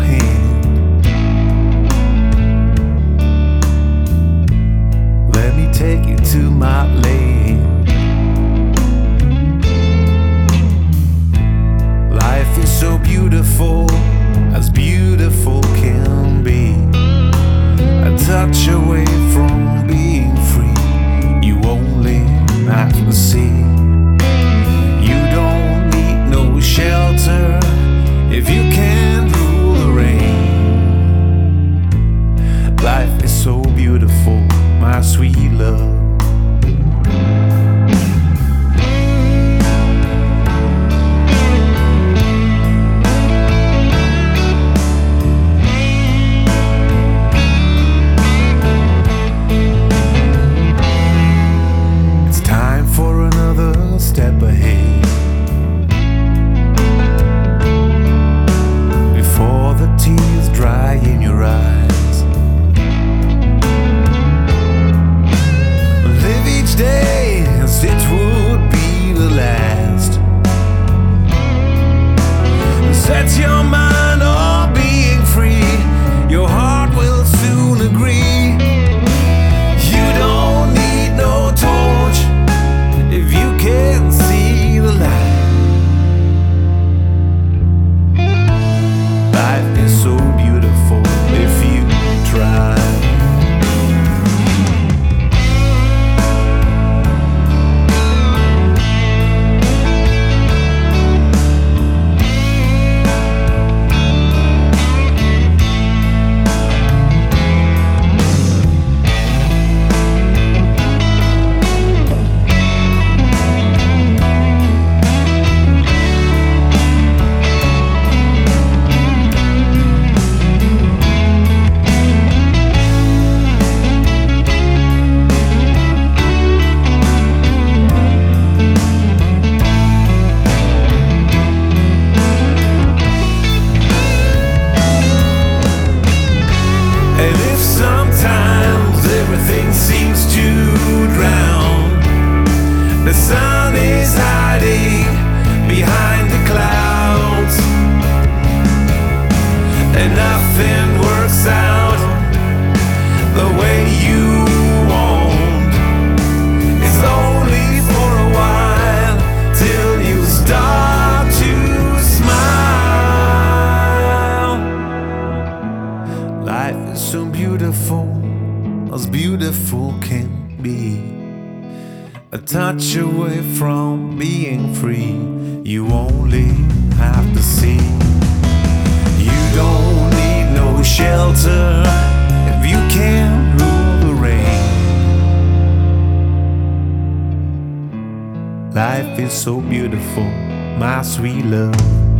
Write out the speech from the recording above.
hand. Let me take you to my land. Life is so beautiful, as beautiful can be. A touch away from being free, you only have to see. You don't need no shelter if you can't rule the rain. Life is so beautiful, my sweet love. Step ahead before the tears dry in your eyes. Live each day as it would be the last. Set your mind on being free, your heart will soon agree. You don't need no torch if you can't see the light. Life is so beautiful if you try. And if sometimes everything seems to drown, the sun is hiding behind the clouds, and nothing works out the way you want. It's only for a while till you start to smile. Life is so beautiful, as beautiful can be. A touch away from being free, you only have to see. You don't need no shelter if you can't rule the rain. Life is so beautiful, my sweet love.